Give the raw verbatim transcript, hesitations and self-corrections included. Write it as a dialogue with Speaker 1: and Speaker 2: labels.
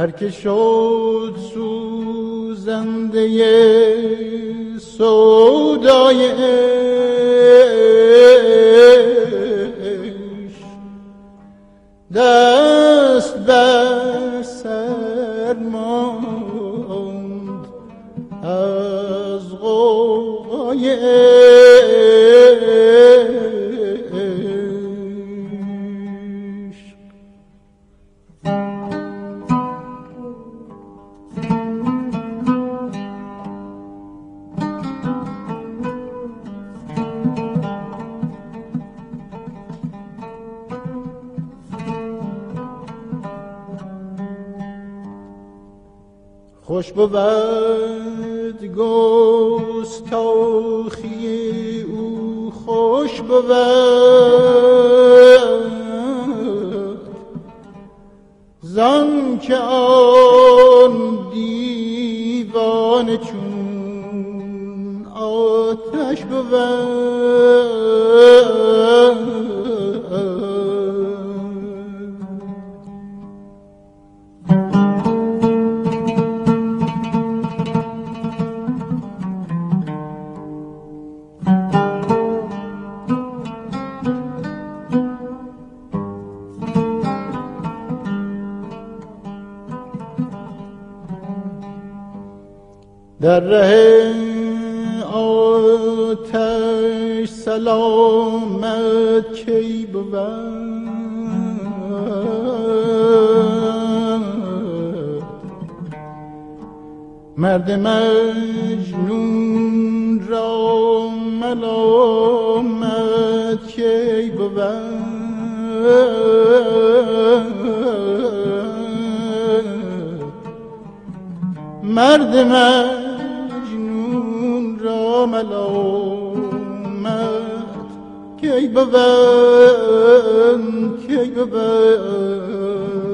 Speaker 1: هر که شد سوزنده سودای عشق دست بر سر ماند از غوغای عشق. خوش بود گستاخی او، خوش بود زان که آن دیوانه چون آتش بود. در ره آتش سلامت کی بود؟ مرد مجنون را ملامت کی بود؟ مرد مجنون را ملامت کی بود؟ کی بود؟